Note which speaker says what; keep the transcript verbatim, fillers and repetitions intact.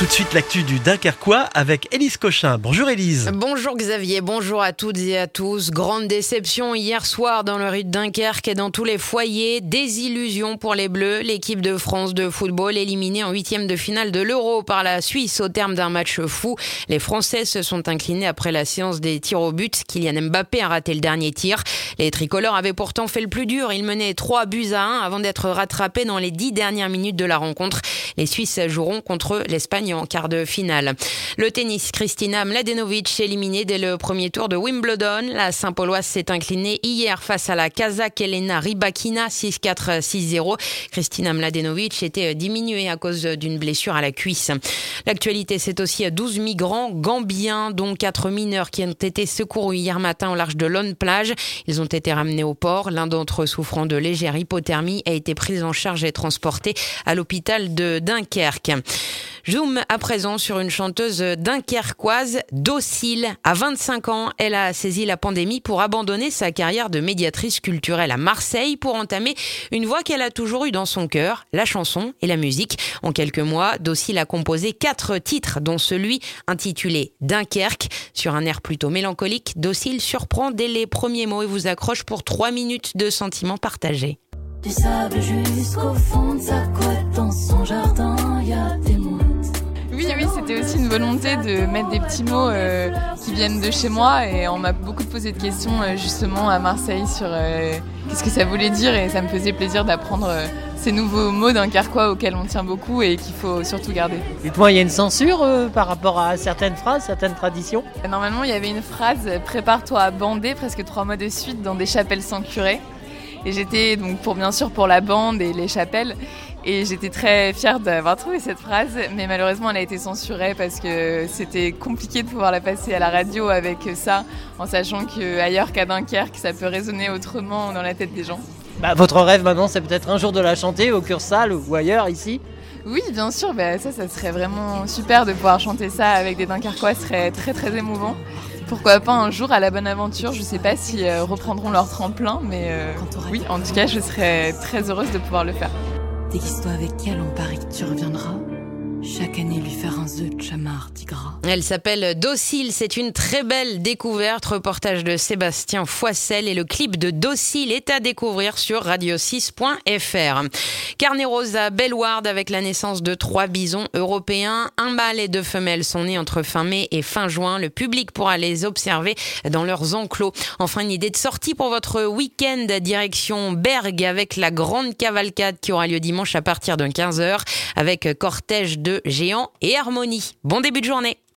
Speaker 1: Tout de suite, l'actu du Dunkerquois avec Élise Cochin. Bonjour Élise.
Speaker 2: Bonjour Xavier, bonjour à toutes et à tous. Grande déception hier soir dans le rue de Dunkerque et dans tous les foyers. Désillusion pour les Bleus. L'équipe de France de football éliminée en huitième de finale de l'Euro par la Suisse au terme d'un match fou. Les Français se sont inclinés après la séance des tirs au but. Kylian Mbappé a raté le dernier tir. Les tricolores avaient pourtant fait le plus dur. Ils menaient trois buts à un avant d'être rattrapés dans les dix dernières minutes de la rencontre. Les Suisses joueront contre l'Espagne en quart de finale. Le tennis, Kristina Mladenovic éliminée dès le premier tour de Wimbledon. La Saint-Pauloise s'est inclinée hier face à la Kazakh Elena Rybakina six quatre six zéro. Kristina Mladenovic était diminuée à cause d'une blessure à la cuisse. L'actualité, c'est aussi douze migrants gambiens, dont quatre mineurs qui ont été secourus hier matin au large de Lone Plage. Ils ont été ramenés au port. L'un d'entre eux, souffrant de légère hypothermie, a été pris en charge et transporté à l'hôpital de Dunkerque. Zoom à présent sur une chanteuse dunkerquoise, Docile. À vingt-cinq ans, elle a saisi la pandémie pour abandonner sa carrière de médiatrice culturelle à Marseille pour entamer une voie qu'elle a toujours eue dans son cœur, la chanson et la musique. En quelques mois, Docile a composé quatre titres, dont celui intitulé Dunkerque. Sur un air plutôt mélancolique, Docile surprend dès les premiers mots et vous accroche pour trois minutes de sentiments partagés.
Speaker 3: Du sable jusqu'au fond de sa couette, dans son jardin, il y a des mouettes.
Speaker 4: Oui, oui, c'était aussi une volonté de mettre des petits mots euh, qui viennent de chez moi et on m'a beaucoup posé de questions euh, justement à Marseille sur euh, qu'est-ce que ça voulait dire et ça me faisait plaisir d'apprendre euh, ces nouveaux mots dunkerquois auxquels on tient beaucoup et qu'il faut surtout garder.
Speaker 5: Dites-moi, il y a une censure euh, par rapport à certaines phrases, certaines traditions ?
Speaker 4: Normalement, il y avait une phrase « Prépare-toi à bander presque trois mois de suite dans des chapelles sans curé ». Et j'étais donc pour bien sûr pour la bande et les chapelles et j'étais très fière d'avoir trouvé cette phrase, mais malheureusement elle a été censurée parce que c'était compliqué de pouvoir la passer à la radio avec ça, en sachant qu'ailleurs qu'à Dunkerque ça peut résonner autrement dans la tête des gens.
Speaker 5: Bah, votre rêve maintenant c'est peut-être un jour de la chanter au Cursal ou ailleurs ici ?
Speaker 4: Oui, bien sûr, bah ça, ça serait vraiment super de pouvoir chanter ça avec des Dunkerquois, ce serait très très émouvant. Pourquoi pas un jour à la Bonne Aventure, je sais pas s'ils euh, reprendront leur tremplin, mais euh, oui, en tout cas, je serais très heureuse de pouvoir le faire.
Speaker 3: Déguise-toi avec elle, on parie que tu reviendras. Chaque année, lui faire un œuf de chamard dit gras.
Speaker 2: Elle s'appelle Docile, c'est une très belle découverte. Reportage de Sébastien Foissel et le clip de Docile est à découvrir sur radio six point f r. Carnet rose à Bellewaerde avec la naissance de trois bisons européens. Un mâle et deux femelles sont nés entre fin mai et fin juin. Le public pourra les observer dans leurs enclos. Enfin, une idée de sortie pour votre week-end direction Bergues avec la grande cavalcade qui aura lieu dimanche à partir de quinze heures avec cortège de géants et harmonie. Bon début de journée.